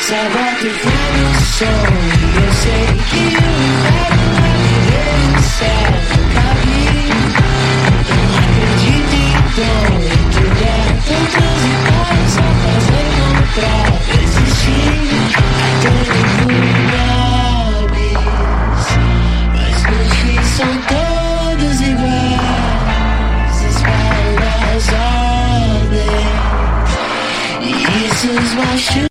Só bota fé no sonho. Eu sei que o inferno vai viver no céu. Nunca vi. Não acredito em dom. Tudo é tão transitório. Só fazer como prova existir. Todo mundo hábeis, mas no fim são todos iguais. Espalha as ordens e isso os machuca.